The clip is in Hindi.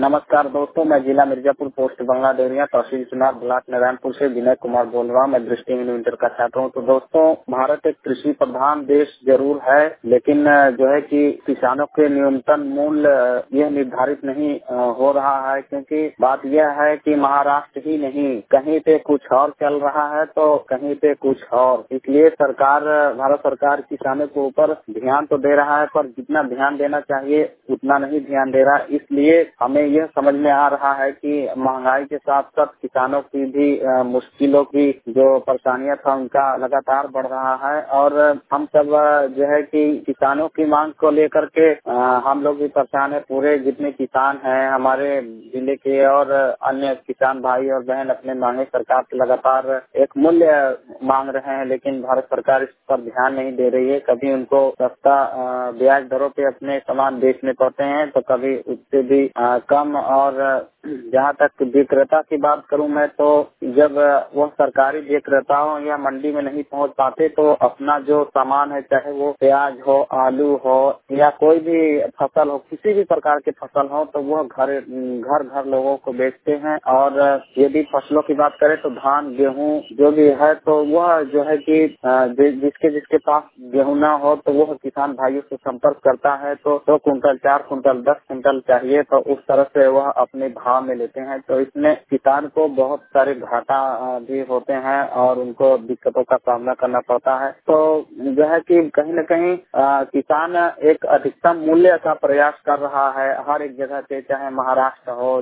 नमस्कार दोस्तों, मैं जिला मिर्जापुर पोस्ट बंगला देवरिया तहसील चुनाव ब्लॉक नारायणपुर से विनय कुमार बोल रहा हूँ। मैं दृष्टि इंटर का छात्र हूँ। तो दोस्तों, भारत एक कृषि प्रधान देश जरूर है, लेकिन जो है कि किसानों के न्यूनतम मूल्य यह निर्धारित नहीं हो रहा है, क्योंकि बात यह है कि महाराष्ट्र ही नहीं, कहीं पे कुछ और चल रहा है तो कहीं पे कुछ और। इसलिए भारत सरकार किसानों के ऊपर ध्यान तो दे रहा है, पर जितना ध्यान देना चाहिए उतना नहीं ध्यान दे रहा। इसलिए हमें यह समझ में आ रहा है कि महंगाई के साथ साथ किसानों की भी मुश्किलों की जो परेशानियां था उनका लगातार बढ़ रहा है। और हम सब जो है कि किसानों की मांग को लेकर के हम लोग भी परेशान है। पूरे जितने किसान हैं हमारे जिले के और अन्य किसान भाई और बहन अपने मांगे सरकार से लगातार एक मूल्य मांग रहे हैं, लेकिन भारत सरकार इस पर ध्यान नहीं दे रही है। कभी उनको सस्ता ब्याज दरों पे अपने सामान बेचने पड़ते हैं तो कभी उससे भी कम। और जहाँ तक विक्रेता की बात करूँ मैं, तो जब वह सरकारी विक्रेता हो या मंडी में नहीं पहुँच पाते तो अपना जो सामान है, चाहे वो प्याज हो, आलू हो या कोई भी फसल हो, किसी भी प्रकार की फसल हो, तो वह घर लोगों को बेचते हैं। और यदि फसलों की बात करें तो धान, गेहूँ जो भी है, तो वह जो है कि जिसके पास गेहूँ ना हो तो वह किसान भाइयों से संपर्क करता है तो 2 कुंटल, 4 कुंटल, 10 कुंटल चाहिए, तो उस तरह से वह अपने भाव में लेते हैं। तो इसमें किसान को बहुत सारे घाटा भी होते हैं और उनको दिक्कतों का सामना करना पड़ता है। तो जो है कि कहीं न कहीं किसान एक अधिकतम मूल्य का प्रयास कर रहा है हर एक जगह पे, चाहे महाराष्ट्र हो,